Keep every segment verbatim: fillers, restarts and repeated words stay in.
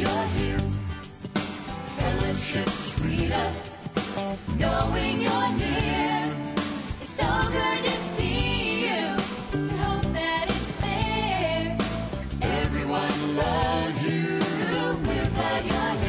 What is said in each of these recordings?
you're here. Fellowship sweeter, knowing you're near. It's so good to see you. We hope that it's there. Everyone loves you. We're glad you're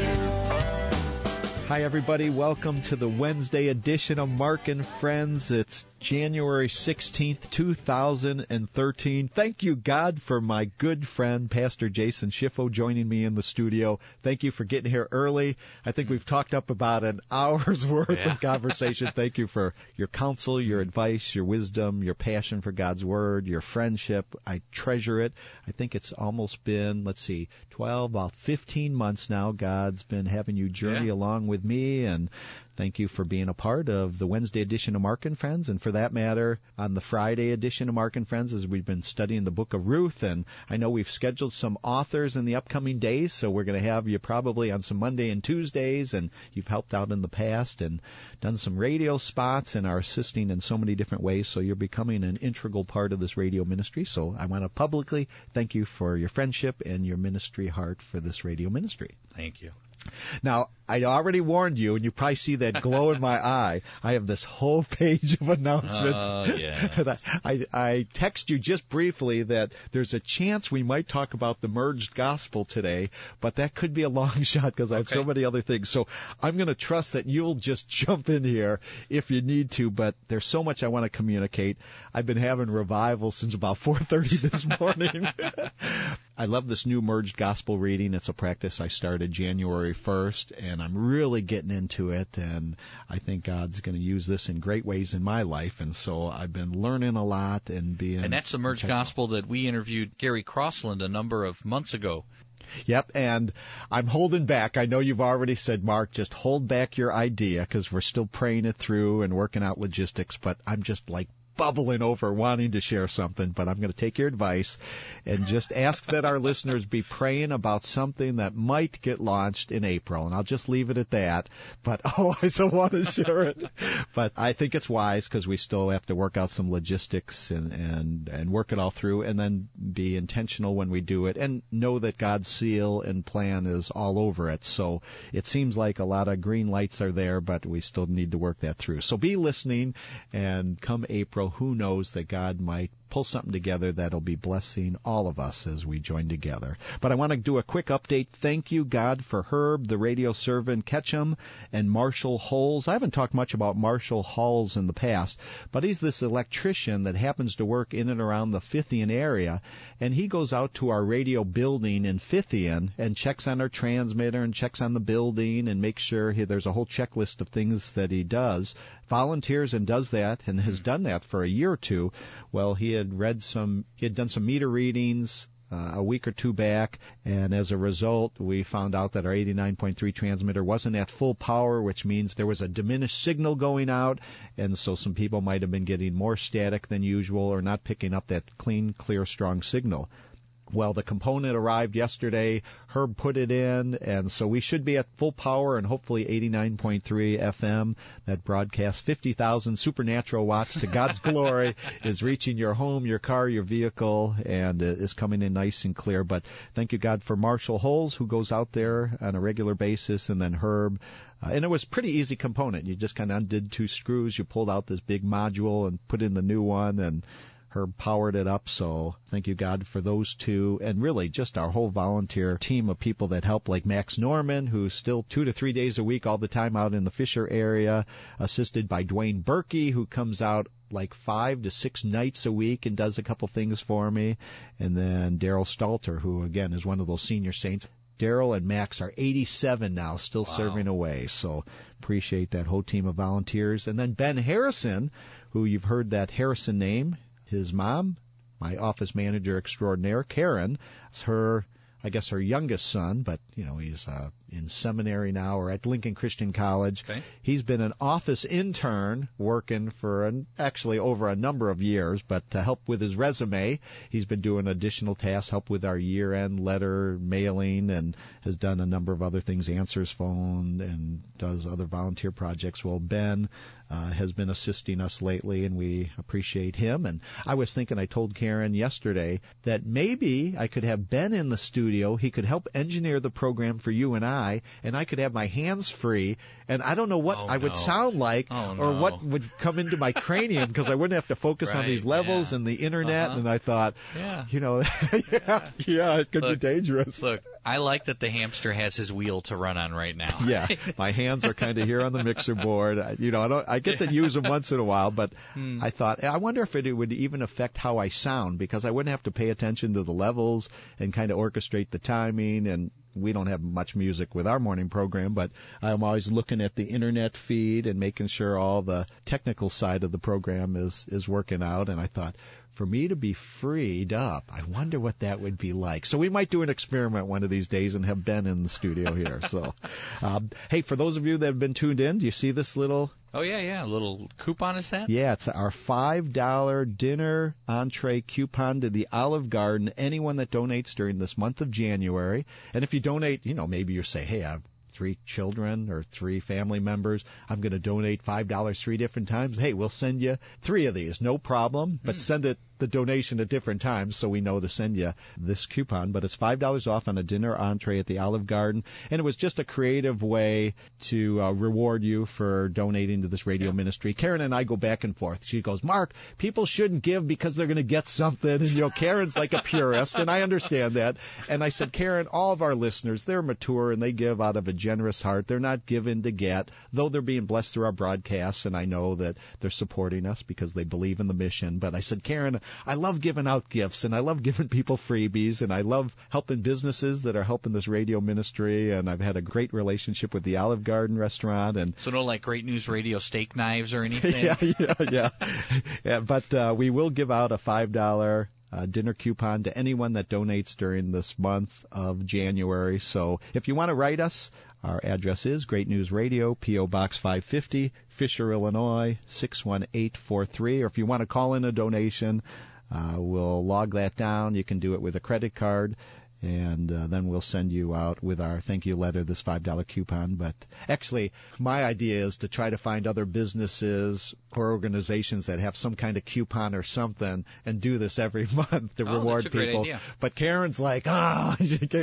here. Hi, everybody. Welcome to the Wednesday edition of Mark and Friends. It's January sixteenth, two thousand thirteen. Thank you, God, for my good friend, Pastor Jason Schiffo, joining me in the studio. Thank you for getting here early. I think we've talked up about an hour's worth yeah. of conversation. Thank you for your counsel, your advice, your wisdom, your passion for God's Word, your friendship. I treasure it. I think it's almost been, let's see, twelve, about fifteen months now. God's been having you journey yeah. along with me, and thank you for being a part of the Wednesday edition of Mark and Friends, and for that matter, on the Friday edition of Mark and Friends, as we've been studying the book of Ruth. And I know we've scheduled some authors in the upcoming days, so we're going to have you probably on some Monday and Tuesdays, and you've helped out in the past and done some radio spots and are assisting in so many different ways, so you're becoming an integral part of this radio ministry. So I want to publicly thank you for your friendship and your ministry heart for this radio ministry. Thank you. Now, I already warned you, and you probably see that glow in my eye. I have this whole page of announcements. Oh, yes. I, I text you just briefly that there's a chance we might talk about the merged gospel today, but that could be a long shot because I have okay. so many other things. So I'm going to trust that you'll just jump in here if you need to, but there's so much I want to communicate. I've been having revival since about four thirty this morning. I love this new merged gospel reading. It's a practice I started January first, and I'm really getting into it, and I think God's going to use this in great ways in my life, and so I've been learning a lot and being... And that's the merged gospel that we interviewed Gary Crossland a number of months ago. Yep, and I'm holding back. I know you've already said, Mark, just hold back your idea because we're still praying it through and working out logistics, but I'm just like bubbling over wanting to share something, but I'm going to take your advice and just ask that our listeners be praying about something that might get launched in April, and I'll just leave it at that. But, oh, I so want to share it. But I think it's wise because we still have to work out some logistics and, and, and work it all through and then be intentional when we do it and know that God's seal and plan is all over it. So it seems like a lot of green lights are there, but we still need to work that through. So be listening, and come April, who knows that God might pull something together that'll be blessing all of us as we join together. But I want to do a quick update. Thank you, God, for Herb, the radio servant Ketchum, and Marshall Holes. I haven't talked much about Marshall Holes in the past, but he's this electrician that happens to work in and around the Fithian area, and he goes out to our radio building in Fithian and checks on our transmitter and checks on the building and makes sure he, there's a whole checklist of things that he does, volunteers and does that, and has done that for a year or two. Well, he had read some, he had done some meter readings uh, a week or two back, and as a result, we found out that our eighty-nine point three transmitter wasn't at full power, which means there was a diminished signal going out, and so some people might have been getting more static than usual or not picking up that clean, clear, strong signal. Well, the component arrived yesterday. Herb put it in, and so we should be at full power and hopefully eighty-nine point three F M that broadcasts fifty thousand supernatural watts to God's glory is reaching your home, your car, your vehicle, and is coming in nice and clear. But thank you, God, for Marshall Holes, who goes out there on a regular basis, and then Herb. Uh, and it was a pretty easy component. You just kind of undid two screws. You pulled out this big module and put in the new one, and Herb powered it up, so thank you, God, for those two, and really just our whole volunteer team of people that help, like Max Norman, who's still two to three days a week all the time out in the Fisher area, assisted by Dwayne Berkey, who comes out like five to six nights a week and does a couple things for me, and then Daryl Stalter, who, again, is one of those senior saints. Daryl and Max are eighty-seven now, still wow. serving away, so appreciate that whole team of volunteers. And then Ben Harrison, who you've heard that Harrison name. His mom, my office manager extraordinaire, Karen, is her, I guess, her youngest son, but, you know, he's uh, in seminary now or at Lincoln Christian College. Okay. He's been an office intern working for an, actually over a number of years, but to help with his resume, he's been doing additional tasks, help with our year-end letter mailing, and has done a number of other things, answers phone, and does other volunteer projects. Well, Ben uh, has been assisting us lately, and we appreciate him. And I was thinking, I told Karen yesterday that maybe I could have Ben in the studio studio. He could help engineer the program for you and I, and I could have my hands free, and I don't know what Oh, I would no. sound like Oh, or no. what would come into my cranium because I wouldn't have to focus on Right, these levels yeah. and the internet. Uh-huh. And I thought, Yeah. you know, yeah, yeah, it could Look, be dangerous. Look, I like that the hamster has his wheel to run on right now. Yeah, my hands are kind of here on the mixer board. I- You know, I don't. I get to use them once in a while, but Hmm. I thought, I wonder if it would even affect how I sound because I wouldn't have to pay attention to the levels and kind of orchestrate the timing. And we don't have much music with our morning program, but I'm always looking at the internet feed and making sure all the technical side of the program is is working out. And I thought, for me to be freed up, I wonder what that would be like. So we might do an experiment one of these days and have Ben in the studio here. So, um, hey, for those of you that have been tuned in, do you see this little? Oh, yeah, yeah. A little coupon is that? Yeah, it's our five dollar dinner entree coupon to the Olive Garden. Anyone that donates during this month of January. And if you donate, you know, maybe you say, hey, I've three children or three family members. I'm going to donate five dollars three different times. Hey, we'll send you three of these. No problem. But send it the donation at different times so we know to send you this coupon. But it's five dollars off on a dinner entree at the Olive Garden. And it was just a creative way to uh, reward you for donating to this radio Yeah. ministry. Karen and I go back and forth. She goes, Mark, people shouldn't give because they're going to get something. And, you know, Karen's like a purist, and I understand that. And I said, Karen, all of our listeners, they're mature and they give out of a generous heart. They're not given to get, though they're being blessed through our broadcasts, and I know that they're supporting us because they believe in the mission. But I said, Karen, I love giving out gifts, and I love giving people freebies, and I love helping businesses that are helping this radio ministry, and I've had a great relationship with the Olive Garden restaurant. And So no, like, Great News Radio steak knives or anything? yeah, yeah, yeah. yeah but uh, we will give out a five dollar Uh, dinner coupon to anyone that donates during this month of January. So if you want to write us, our address is Great News Radio, P O. Box five fifty, Fisher, Illinois, six one eight four three. Or if you want to call in a donation, uh, we'll log that down. You can do it with a credit card. And uh, then we'll send you out with our thank you letter this five dollar coupon. But actually, my idea is to try to find other businesses or organizations that have some kind of coupon or something and do this every month to Oh, reward that's a great people. idea. But Karen's like, ah,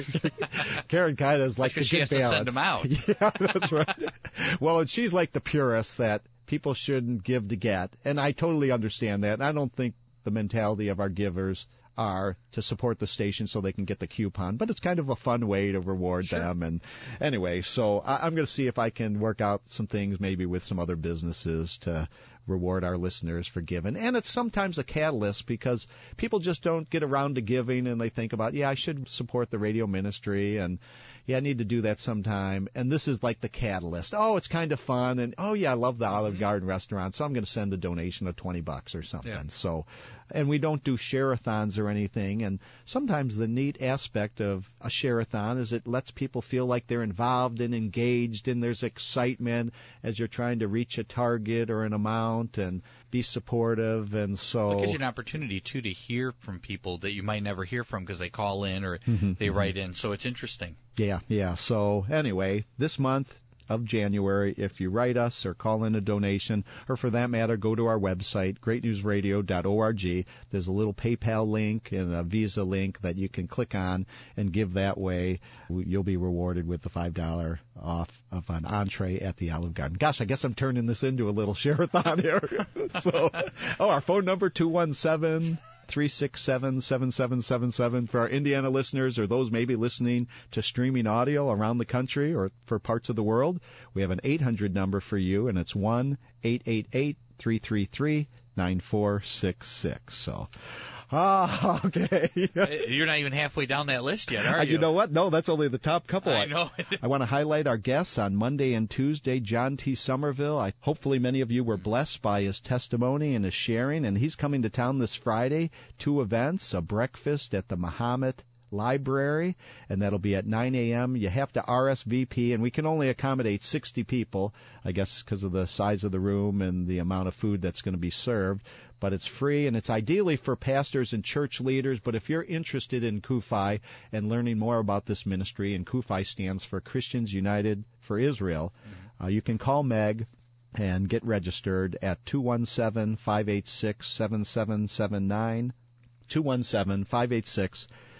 Karen kind of is like That's 'cause the she good has to send balance. them out. Yeah, that's right. Well, and she's like the purist that people shouldn't give to get. And I totally understand that. And I don't think the mentality of our givers are to support the station so they can get the coupon, but it's kind of a fun way to reward Sure. them. And anyway, so I, I'm going to see if I can work out some things maybe with some other businesses to reward our listeners for giving. And it's sometimes a catalyst because people just don't get around to giving and they think about, yeah, I should support the radio ministry and yeah, I need to do that sometime. And this is like the catalyst. Oh, it's kind of fun. And oh yeah, I love the Olive Garden restaurant. So I'm going to send a donation of twenty bucks or something. Yeah. So, and we don't do share-a-thons or anything. And sometimes the neat aspect of a share-a-thon is it lets people feel like they're involved and engaged and there's excitement as you're trying to reach a target or an amount and be supportive. And so It gives you an opportunity, too, to hear from people that you might never hear from because they call in or Mhm, they mhm. write in. So it's interesting. Yeah, yeah. So anyway, this month of January, if you write us or call in a donation, or for that matter, go to our website, great news radio dot org. There's a little PayPal link and a Visa link that you can click on and give that way. You'll be rewarded with the five dollars off of an entree at the Olive Garden. Gosh, I guess I'm turning this into a little share-a-thon here. so, oh, our phone number, two one seven, three six seven, seven seven seven seven for our Indiana listeners or those maybe listening to streaming audio around the country or for parts of the world. We have an eight hundred number for you, and it's one eight eight eight, three three three, nine four six six. So, ah, okay. You're not even halfway down that list yet, are Uh, you? You know what? No, that's only the top couple. I know. I want to highlight our guests on Monday and Tuesday, John T. Somerville. I, hopefully many of you were blessed by his testimony and his sharing, and he's coming to town this Friday. Two events, a breakfast at the Muhammad Library, and that'll be at nine a.m. You have to R S V P, and we can only accommodate sixty people, I guess because of the size of the room and the amount of food that's going to be served. But it's free, and it's ideally for pastors and church leaders. But if you're interested in C U F I and learning more about this ministry, and C U F I stands for Christians United for Israel, mm-hmm. uh, you can call Meg and get registered at two one seven, five eight six, seven seven seven nine, two one seven, five eight six,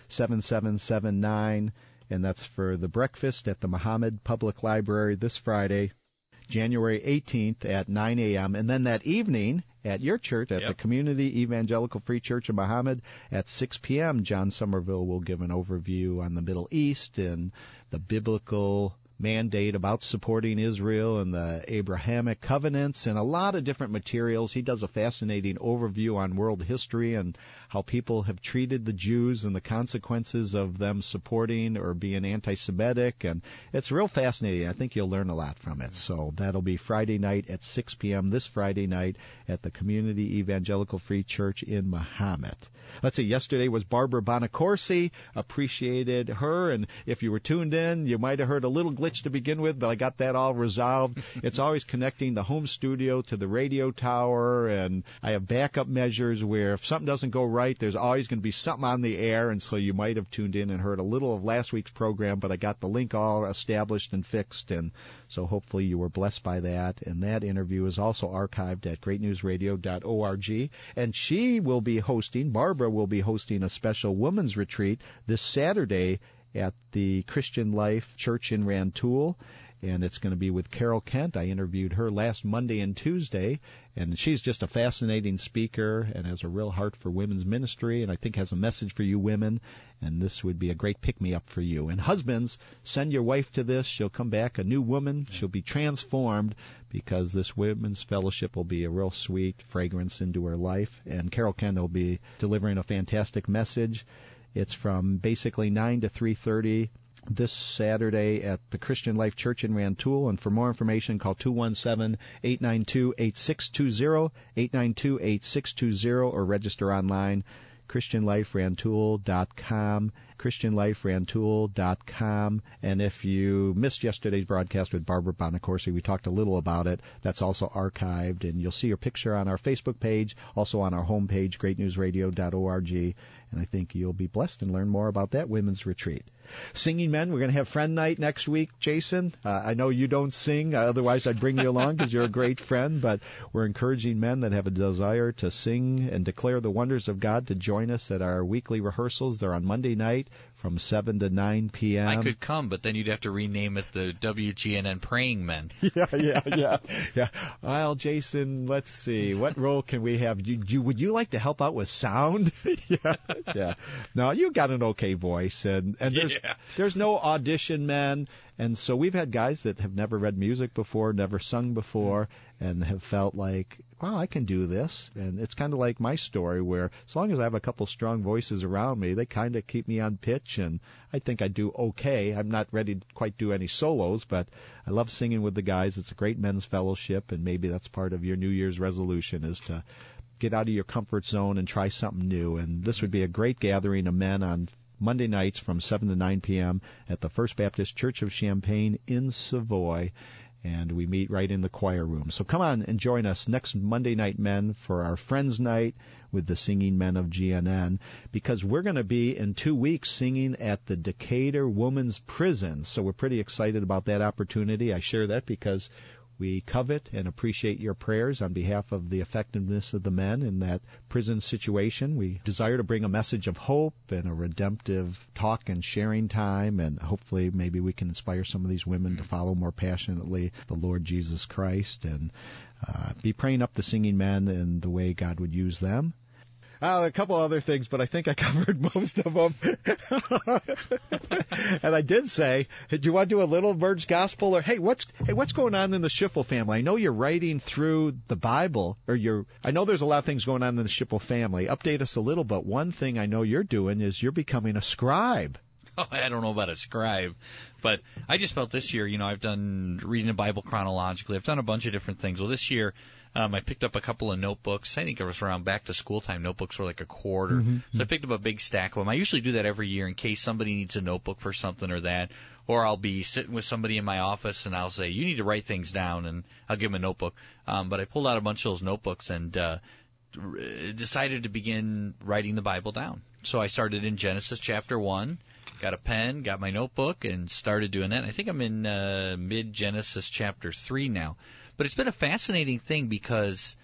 seven seven seven nine, and that's for the breakfast at the Muhammad Public Library this Friday, January eighteenth at nine a.m. And then that evening at your church, at Yep. the Community Evangelical Free Church of Muhammad at six p.m., John Somerville will give an overview on the Middle East and the biblical mandate about supporting Israel and the Abrahamic covenants and a lot of different materials. He does a fascinating overview on world history and how people have treated the Jews and the consequences of them supporting or being anti-Semitic, and it's real fascinating. I think you'll learn a lot from it. So that'll be Friday night at six p.m. this Friday night at the Community Evangelical Free Church in Muhammad. Let's see, yesterday was Barbara Bonacorsi. Appreciated her, and if you were tuned in, you might have heard a little glitch to begin with, but I got that all resolved. It's always connecting the home studio to the radio tower, and I have backup measures where if something doesn't go right, there's always going to be something on the air, and so you might have tuned in and heard a little of last week's program, but I got the link all established and fixed, and so hopefully you were blessed by that. And that interview is also archived at great news radio dot org, and she will be hosting, Barbara will be hosting a special women's retreat this Saturday at the Christian Life Church in Rantoul, and it's going to be with Carol Kent. I interviewed her last Monday and Tuesday, and she's just a fascinating speaker and has a real heart for women's ministry, and I think has a message for you women, and this would be a great pick-me-up for you. And husbands, send your wife to this. She'll come back a new woman. She'll be transformed because this women's fellowship will be a real sweet fragrance into her life, and Carol Kent will be delivering a fantastic message. It's from basically nine to three thirty this Saturday at the Christian Life Church in Rantoul. And for more information, call two one seven, eight nine two, eight six two zero, eight nine two, eight six two zero, or register online, christian life rantoul dot com, christian life rantoul dot com. And if you missed yesterday's broadcast with Barbara Bonacorsi, we talked a little about it. That's also archived, and you'll see her picture on our Facebook page, also on our homepage, great news radio dot org, and I think you'll be blessed and learn more about that women's retreat. Singing Men, we're going to have friend night next week, Jason. Uh, I know you don't sing, uh, otherwise I'd bring you along because you're a great friend, but we're encouraging men that have a desire to sing and declare the wonders of God to join us at our weekly rehearsals. They're on Monday night from seven to nine p.m. I could come, but then you'd have to rename it the W G N N Praying Men. yeah, yeah, yeah, yeah. Well, Jason, let's see. What role can we have? You, you, would you like to help out with sound? yeah, yeah. No, you got an okay voice, and, and there's Yeah. there's no audition men, and so we've had guys that have never read music before, never sung before, and have felt like, well, I can do this. And it's kind of like my story, where as long as I have a couple strong voices around me, they kind of keep me on pitch, and I think I do okay. I'm not ready to quite do any solos, but I love singing with the guys. It's a great men's fellowship, and maybe that's part of your New Year's resolution, is to get out of your comfort zone and try something new. And this would be a great gathering of men on Monday nights from seven to nine p.m. at the First Baptist Church of Champaign in Savoy, and we meet right in the choir room. So come on and join us next Monday night, men, for our Friends Night with the Singing Men of G N N, because we're going to be in two weeks singing at the Decatur Women's Prison. So we're pretty excited about that opportunity. I share that because we covet and appreciate your prayers on behalf of the effectiveness of the men in that prison situation. We desire to bring a message of hope and a redemptive talk and sharing time, and hopefully maybe we can inspire some of these women to follow more passionately the Lord Jesus Christ, and uh, be praying up the singing men in the way God would use them. Uh, a couple other things, but I think I covered most of them. And I did say, hey, do you want to do a little Merge Gospel? Or, hey, what's hey, what's going on in the Schiffel family? I know you're writing through the Bible, or you're. I know there's a lot of things going on in the Schiffel family. Update us a little, but one thing I know you're doing is you're becoming a scribe. Oh, I don't know about a scribe, but I just felt this year, you know, I've done reading the Bible chronologically. I've done a bunch of different things. Well, this year, um, I picked up a couple of notebooks. I think it was around back to school time. Notebooks were like a quarter. Mm-hmm. So I picked up a big stack of them. I usually do that every year in case somebody needs a notebook for something or that. Or I'll be sitting with somebody in my office and I'll say, you need to write things down, and I'll give them a notebook. Um, but I pulled out a bunch of those notebooks and uh, decided to begin writing the Bible down. So I started in Genesis chapter one. Got a pen, got my notebook, and started doing that. I think I'm in uh, mid-Genesis chapter three now. But it's been a fascinating thing because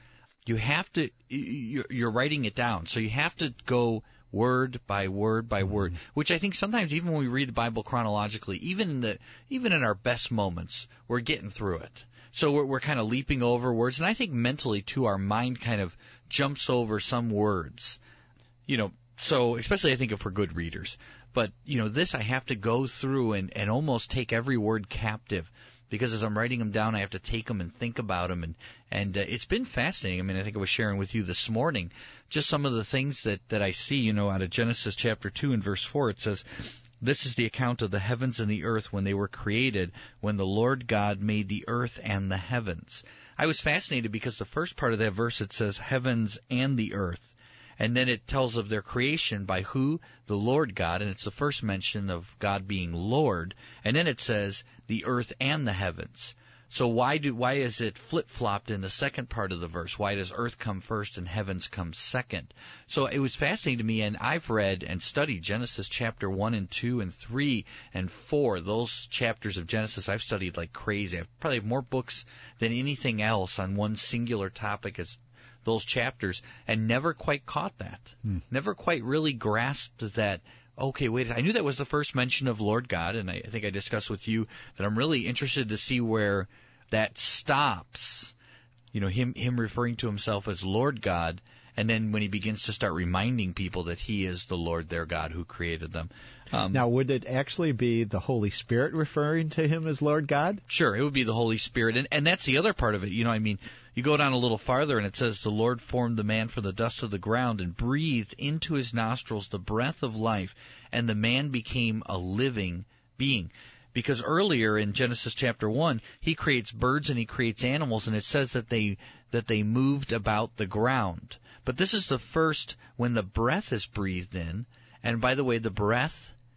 you have to, you're, you're writing it down. So you have to go word by word by word, which I think sometimes even when we read the Bible chronologically, even in the even in our best moments, we're getting through it. So we're, we're kind of leaping over words, and I think mentally too, our mind kind of jumps over some words, you know. So especially I think if we're good readers, but you know, this I have to go through and, and almost take every word captive. Because as I'm writing them down, I have to take them and think about them, and and uh, it's been fascinating. I mean, I think I was sharing with you this morning just some of the things that, that I see. You know, out of Genesis chapter two and verse four, it says, "This is the account of the heavens and the earth when they were created, when the Lord God made the earth and the heavens." I was fascinated because the first part of that verse it says heavens and the earth. And then it tells of their creation by who? The Lord God, and it's the first mention of God being Lord. And then it says the earth and the heavens. So why do why is it flip-flopped in the second part of the verse? Why does earth come first and heavens come second? So it was fascinating to me, and I've read and studied Genesis chapter one and two and three and four. Those chapters of Genesis I've studied like crazy. I probably have more books than anything else on one singular topic as those chapters, and never quite caught that. Hmm. Never quite really grasped that, okay, wait, I knew that was the first mention of Lord God, and I, I think I discussed with you that I'm really interested to see where that stops. You know, him him referring to himself as Lord God, and then when he begins to start reminding people that he is the Lord their God who created them. Um, now, would it actually be the Holy Spirit referring to him as Lord God? Sure, it would be the Holy Spirit, and, and that's the other part of it. You know, I mean, you go down a little farther, and it says, "The Lord formed the man from the dust of the ground and breathed into his nostrils the breath of life, and the man became a living being." Because earlier in Genesis chapter one, he creates birds and he creates animals, and it says that they that they moved about the ground. But this is the first when the breath is breathed in. And by the way, the breath,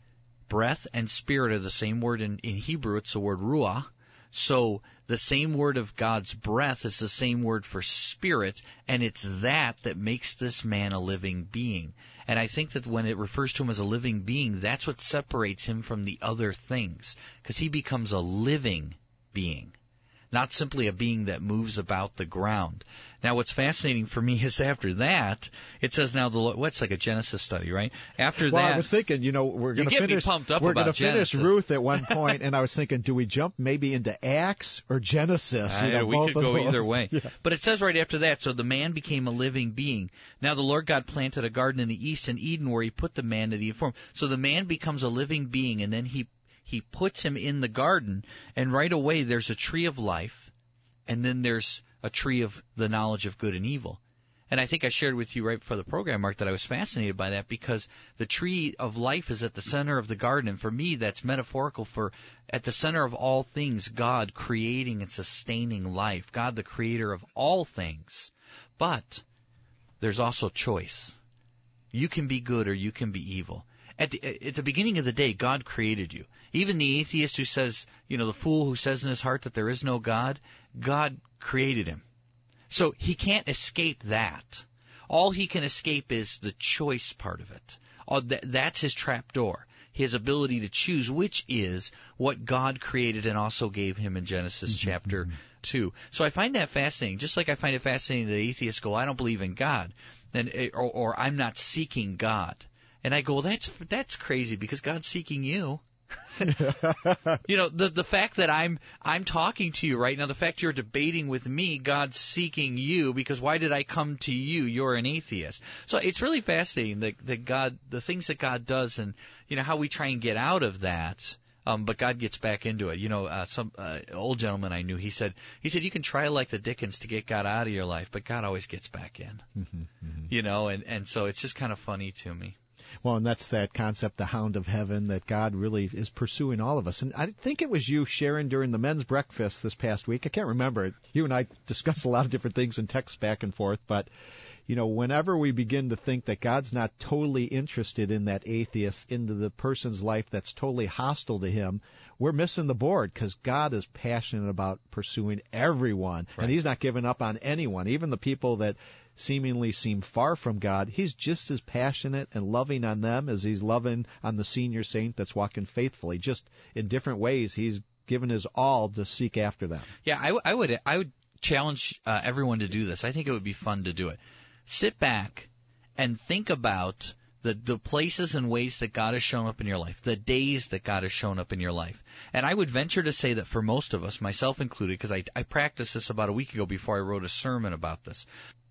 breath and spirit are the same word in, in Hebrew. It's the word ruah. So the same word of God's breath is the same word for spirit, and it's that that makes this man a living being. And I think that when it refers to him as a living being, that's what separates him from the other things, because he becomes a living being, not simply a being that moves about the ground. Now, what's fascinating for me is after that, it says now the Lord, what's like a Genesis study, right? After well, that, I was thinking, you know, we're going to you get finish. Me pumped up we're about going to finish Genesis. Ruth at one point, and I was thinking, do we jump maybe into Acts or Genesis? I you know, know, we both could of go those. either way. Yeah. But it says right after that, so the man became a living being. Now the Lord God planted a garden in the east in Eden where he put the man that he had formed. So the man becomes a living being, and then he he puts him in the garden, and right away there's a tree of life, and then there's a tree of the knowledge of good and evil. And I think I shared with you right before the program, Mark, that I was fascinated by that because the tree of life is at the center of the garden. And for me, that's metaphorical for at the center of all things, God creating and sustaining life, God the creator of all things. But there's also choice. You can be good or you can be evil. At the, at the beginning of the day, God created you. Even the atheist who says, you know, the fool who says in his heart that there is no God, God created him. So he can't escape that. All he can escape is the choice part of it. Oh, that, that's his trapdoor, his ability to choose, which is what God created and also gave him in Genesis mm-hmm. chapter two. So I find that fascinating, just like I find it fascinating that atheists go, I don't believe in God, and or, or I'm not seeking God. And I go, well, that's that's crazy because God's seeking you. You know, the the fact that I'm I'm talking to you right now, the fact you're debating with me, God's seeking you because why did I come to you? You're an atheist. So it's really fascinating that, that God, the things that God does, and you know how we try and get out of that. Um, but God gets back into it. You know, uh, some uh, old gentleman I knew, he said, he said, you can try like the Dickens to get God out of your life, but God always gets back in. Mm-hmm, mm-hmm. You know, and, and so it's just kind of funny to me. Well, and that's that concept, the hound of heaven, that God really is pursuing all of us. And I think it was you, Sharon, during the men's breakfast this past week. I can't remember. You and I discussed a lot of different things in text back and forth, but you know, whenever we begin to think that God's not totally interested in that atheist, into the person's life that's totally hostile to him, we're missing the board because God is passionate about pursuing everyone. Right. And he's not giving up on anyone, even the people that seemingly seem far from God. He's just as passionate and loving on them as he's loving on the senior saint that's walking faithfully. Just in different ways, he's given his all to seek after them. Yeah, I, I would I would challenge uh, everyone to do this. I think it would be fun to do it. Sit back and think about the, the places and ways that God has shown up in your life, the days that God has shown up in your life. And I would venture to say that for most of us, myself included, because I, I practiced this about a week ago before I wrote a sermon about this,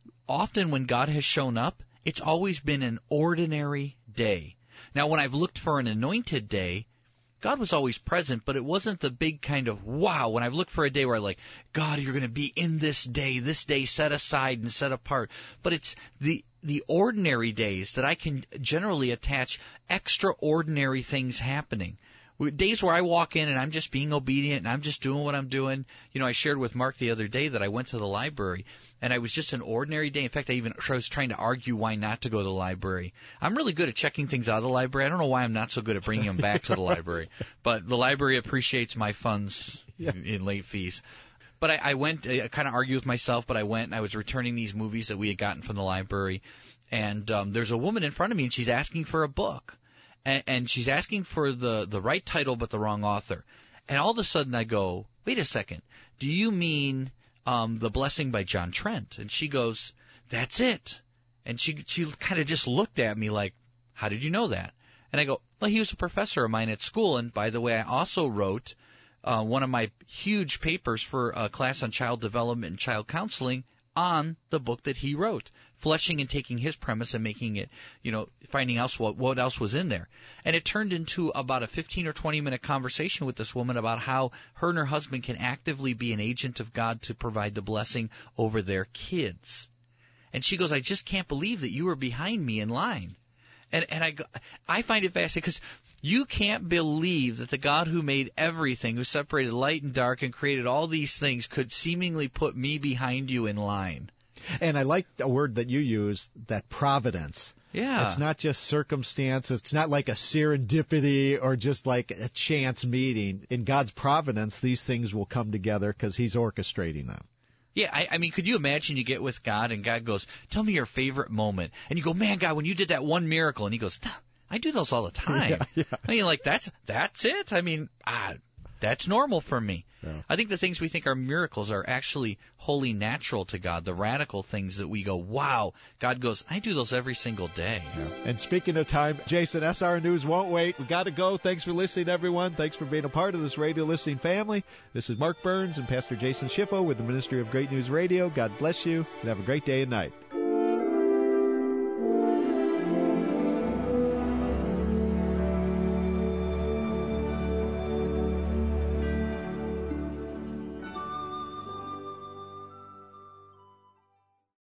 often when God has shown up, it's always been an ordinary day. Now, when I've looked for an anointed day, God was always present, but it wasn't the big kind of wow. When I've looked for a day where I'm like, God, you're going to be in this day, this day set aside and set apart. But it's the the ordinary days that I can generally attach extraordinary things happening. Days where I walk in and I'm just being obedient and I'm just doing what I'm doing. You know, I shared with Mark the other day that I went to the library and I was just an ordinary day. In fact, I even I was trying to argue why not to go to the library. I'm really good at checking things out of the library. I don't know why I'm not so good at bringing them back to the library. But the library appreciates my funds Yeah. in, in late fees. But I, I went, I kind of argued with myself, but I went and I was returning these movies that we had gotten from the library. And um, there's a woman in front of me and she's asking for a book. And she's asking for the, the right title but the wrong author. And all of a sudden I go, wait a second, do you mean um, The Blessing by John Trent? And she goes, that's it. And she she kind of just looked at me like, how did you know that? And I go, well, he was a professor of mine at school. And by the way, I also wrote uh, one of my huge papers for a class on child development and child counseling on the book that he wrote, fleshing and taking his premise and making it, you know, finding out what, what else was in there. And it turned into about a fifteen or twenty minute conversation with this woman about how her and her husband can actively be an agent of God to provide the blessing over their kids. And she goes, I just can't believe that you were behind me in line. And and I, I find it fascinating because you can't believe that the God who made everything, who separated light and dark and created all these things, could seemingly put me behind you in line. And I like a word that you use, that providence. Yeah. It's not just circumstance. It's not like a serendipity or just like a chance meeting. In God's providence, these things will come together because He's orchestrating them. Yeah, I, I mean, could you imagine you get with God and God goes, tell me your favorite moment. And you go, man, God, when you did that one miracle. And He goes, I do those all the time. Yeah, yeah. I mean, like, that's that's it. I mean, ah, that's normal for me. Yeah. I think the things we think are miracles are actually wholly natural to God, the radical things that we go, wow. God goes, I do those every single day. Yeah. And speaking of time, Jason, S R News won't wait. We got to go. Thanks for listening, everyone. Thanks for being a part of this radio listening family. This is Mark Burns and Pastor Jason Schiffo with the Ministry of Great News Radio. God bless you and have a great day and night.